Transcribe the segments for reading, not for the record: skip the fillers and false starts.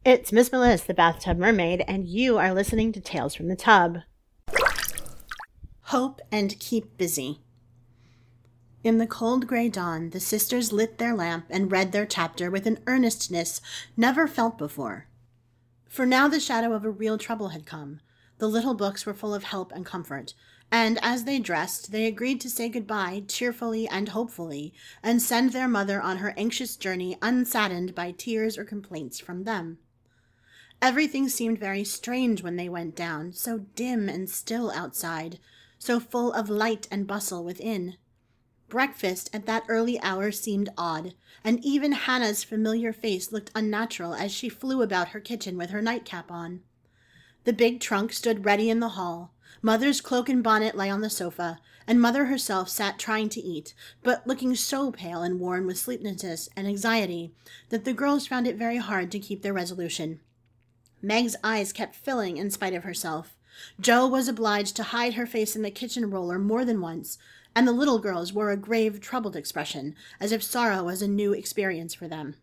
It's Miss Melissa, the Bathtub Mermaid, and you are listening to Tales from the Tub. Hope and keep busy. In the cold gray dawn, the sisters lit their lamp and read their chapter with an earnestness never felt before. For now the shadow of a real trouble had come. The little books were full of help and comfort, and as they dressed, they agreed to say goodbye cheerfully and hopefully, and send their mother on her anxious journey unsaddened by tears or complaints from them. Everything seemed very strange when they went down, so dim and still outside, so full of light and bustle within. Breakfast at that early hour seemed odd, and even Hannah's familiar face looked unnatural as she flew about her kitchen with her nightcap on. The big trunk stood ready in the hall. Mother's cloak and bonnet lay on the sofa, and Mother herself sat trying to eat, but looking so pale and worn with sleeplessness and anxiety that the girls found it very hard to keep their resolution. Meg's eyes kept filling in spite of herself. Jo was obliged to hide her face in the kitchen roller more than once, and the little girls wore a grave, troubled expression, as if sorrow was a new experience for them.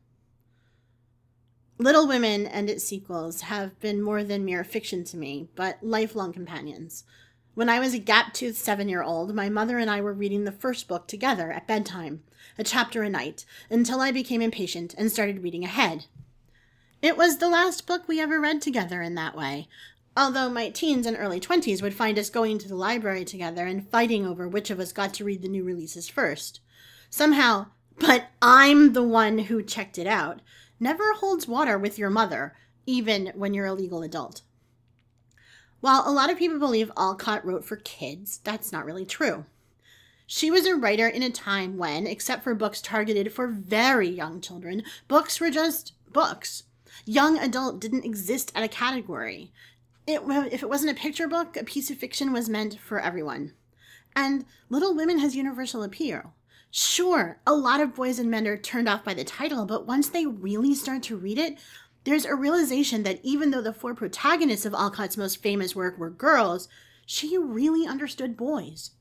Little Women and its sequels have been more than mere fiction to me, but lifelong companions. When I was a gap-toothed 7-year-old, my mother and I were reading the first book together at bedtime, a chapter a night, until I became impatient and started reading ahead. It was the last book we ever read together in that way, although my teens and early 20s would find us going to the library together and fighting over which of us got to read the new releases first. Somehow, but I'm the one who checked it out, never holds water with your mother, even when you're a legal adult. While a lot of people believe Alcott wrote for kids, that's not really true. She was a writer in a time when, except for books targeted for very young children, books were just books. Young adult didn't exist at a category. If it wasn't a picture book, a piece of fiction was meant for everyone. And Little Women has universal appeal. Sure, a lot of boys and men are turned off by the title, but once they really start to read it, there's a realization that even though the 4 protagonists of Alcott's most famous work were girls, she really understood boys.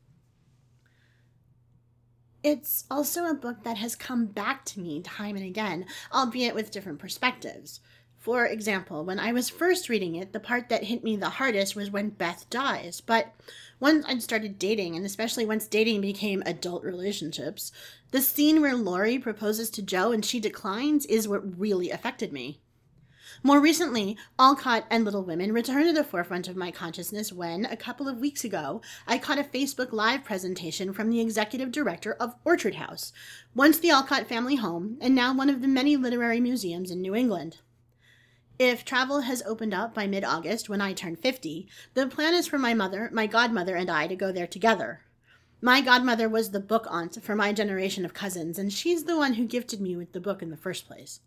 It's also a book that has come back to me time and again, albeit with different perspectives. For example, when I was first reading it, the part that hit me the hardest was when Beth dies. But once I'd started dating, and especially once dating became adult relationships, the scene where Laurie proposes to Jo and she declines is what really affected me. More recently, Alcott and Little Women returned to the forefront of my consciousness when, a couple of weeks ago, I caught a Facebook Live presentation from the executive director of Orchard House, once the Alcott family home, and now one of the many literary museums in New England. If travel has opened up by mid-August when I turn 50, the plan is for my mother, my godmother, and I to go there together. My godmother was the book aunt for my generation of cousins, and she's the one who gifted me with the book in the first place.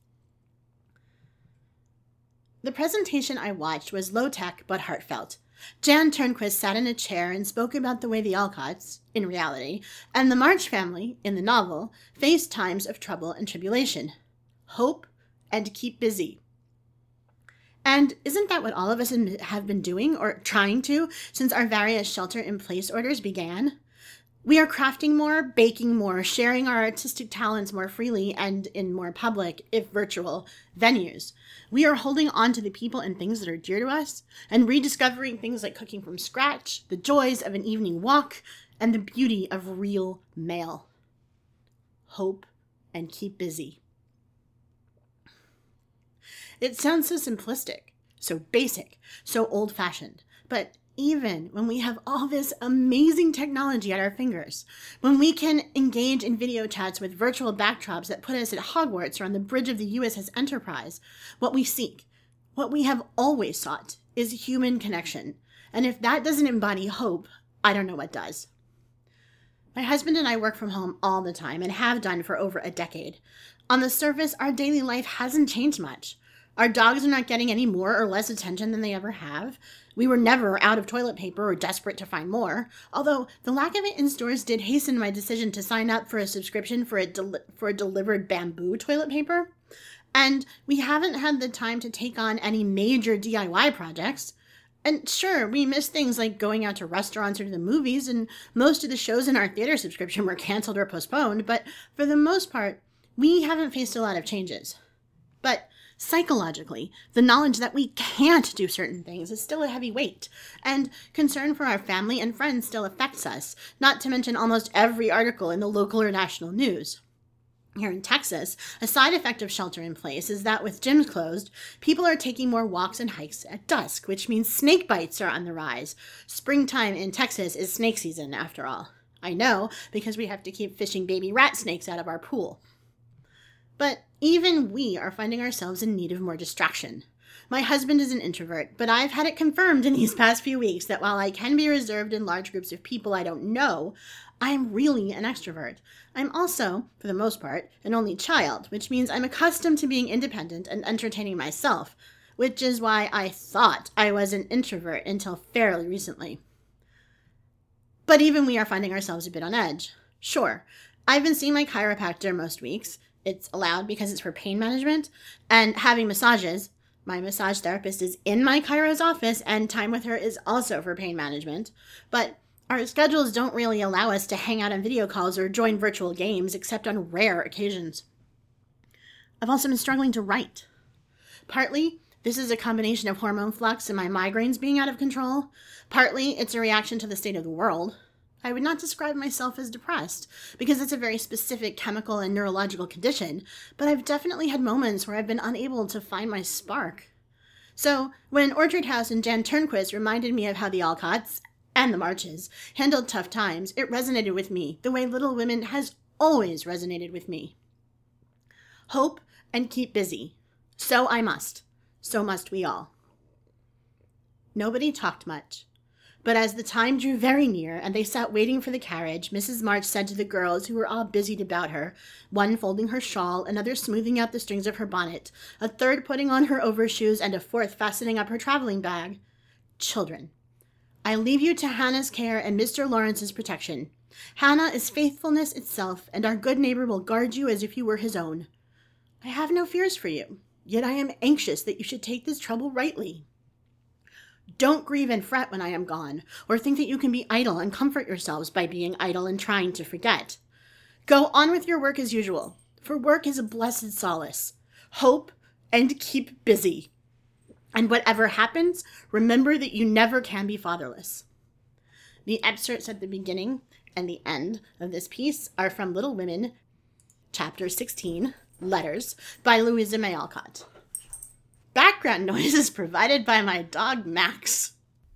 The presentation I watched was low-tech but heartfelt. Jan Turnquist sat in a chair and spoke about the way the Alcotts, in reality, and the March family, in the novel, faced times of trouble and tribulation. Hope and keep busy. And isn't that what all of us have been doing, or trying to, since our various shelter-in-place orders began? We are crafting more, baking more, sharing our artistic talents more freely and in more public, if virtual, venues. We are holding on to the people and things that are dear to us, and rediscovering things like cooking from scratch, the joys of an evening walk, and the beauty of real mail. Hope and keep busy. It sounds so simplistic, so basic, so old-fashioned, but even when we have all this amazing technology at our fingers, when we can engage in video chats with virtual backdrops that put us at Hogwarts or on the bridge of the USS Enterprise, what we seek, what we have always sought, is human connection. And if that doesn't embody hope, I don't know what does. My husband and I work from home all the time and have done for over a decade. On the surface, our daily life hasn't changed much. Our dogs are not getting any more or less attention than they ever have. We were never out of toilet paper or desperate to find more, although the lack of it in stores did hasten my decision to sign up for a subscription for a delivered bamboo toilet paper. And we haven't had the time to take on any major DIY projects. And sure, we miss things like going out to restaurants or to the movies, and most of the shows in our theater subscription were canceled or postponed, but for the most part, we haven't faced a lot of changes. But psychologically, the knowledge that we can't do certain things is still a heavy weight, and concern for our family and friends still affects us, not to mention almost every article in the local or national news. Here in Texas, a side effect of shelter in place is that with gyms closed, people are taking more walks and hikes at dusk, which means snake bites are on the rise. Springtime in Texas is snake season, after all. I know, because we have to keep fishing baby rat snakes out of our pool. But even we are finding ourselves in need of more distraction. My husband is an introvert, but I've had it confirmed in these past few weeks that while I can be reserved in large groups of people I don't know, I'm really an extrovert. I'm also, for the most part, an only child, which means I'm accustomed to being independent and entertaining myself, which is why I thought I was an introvert until fairly recently. But even we are finding ourselves a bit on edge. Sure, I've been seeing my chiropractor most weeks. It's allowed because it's for pain management, and having massages. My massage therapist is in my chiro's office, and time with her is also for pain management. But our schedules don't really allow us to hang out on video calls or join virtual games, except on rare occasions. I've also been struggling to write. Partly, this is a combination of hormone flux and my migraines being out of control. Partly, it's a reaction to the state of the world. I would not describe myself as depressed, because it's a very specific chemical and neurological condition, but I've definitely had moments where I've been unable to find my spark. So, when Orchard House and Jan Turnquist reminded me of how the Alcotts, and the Marches, handled tough times, it resonated with me the way Little Women has always resonated with me. Hope and keep busy. So I must. So must we all. Nobody talked much. But as the time drew very near and they sat waiting for the carriage, Mrs. March said to the girls who were all busied about her, one folding her shawl, another smoothing out the strings of her bonnet, a third putting on her overshoes, and a fourth fastening up her traveling bag, "Children, I leave you to Hannah's care and Mr. Lawrence's protection. Hannah is faithfulness itself, and our good neighbor will guard you as if you were his own. I have no fears for you, yet I am anxious that you should take this trouble rightly. Don't grieve and fret when I am gone, or think that you can be idle and comfort yourselves by being idle and trying to forget. Go on with your work as usual, for work is a blessed solace. Hope and keep busy. And whatever happens, remember that you never can be fatherless." The excerpts at the beginning and the end of this piece are from Little Women, Chapter 16, Letters, by Louisa May Alcott. Background noise is provided by my dog, Max.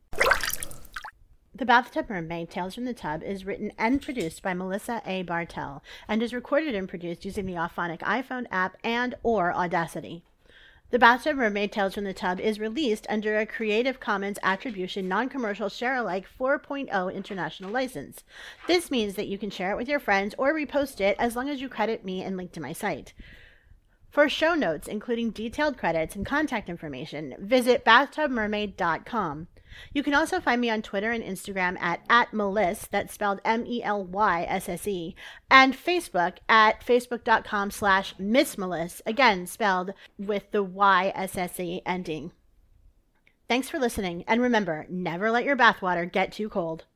The Bathtub Mermaid, Tales from the Tub, is written and produced by Melissa A. Bartell and is recorded and produced using the Auphonic iPhone app and or Audacity. The Bathtub Mermaid, Tales from the Tub is released under a Creative Commons Attribution Non-Commercial Share-alike 4.0 international license. This means that you can share it with your friends or repost it as long as you credit me and link to my site. For show notes, including detailed credits and contact information, visit bathtubmermaid.com. You can also find me on Twitter and Instagram at @Melysse, that's spelled MELYSSE, and Facebook at facebook.com/MissMelysse, again spelled with the YSSE ending. Thanks for listening, and remember, never let your bathwater get too cold.